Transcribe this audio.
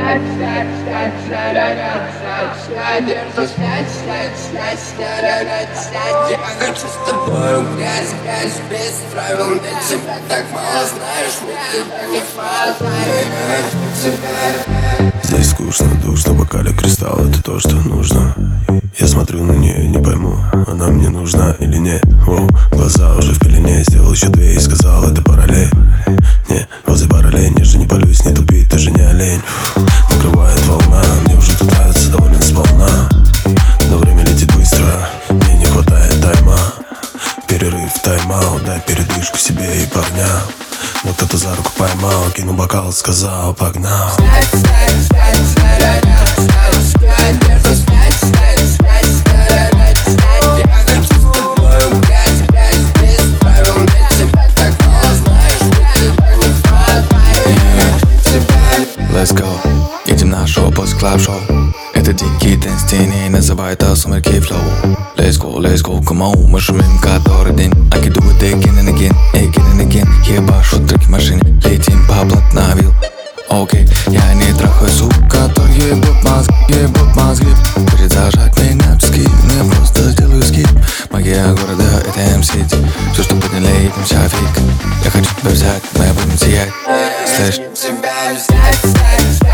Я хочу с тобой в грязь, без правил. Для тебя так мало знаешь, мне тебя не хватает. Здесь скучно, душно, в бокале кристалл, это то, что нужно. Я смотрю на нее, не пойму, она мне нужна или нет. Воу, глаза уже в пелене, сделал еще 2 и сказал, это параллель. Не, возле параллель, ниже не полюсь, не тупи, ты же не олень. Накрывает волна, мне уже тут нравится довольно сполна. Но время летит быстро, мне не хватает тайма. Перерыв, тайм-аут, дай передышку себе и парням. Но кто-то за руку поймал, кинул бокал, сказал, погнал. Let's go, едем на шоу после клаб-шоу. Это дикий дэнс теней, называют это сумерки флоу. Let's go, come on, мы шумим который день. I can do it again and again. Ебашу треки в машине, летим по блатновил. Окей, я не трахаю сука, то ебут мозги. Хочет зажать меня в скид, но я просто сделаю скид. Магия города, это М-Сити. Все, что подняли, этим вся фиг. Я хочу тебя взять, мы будем сиять. Слышь, Тебя взять.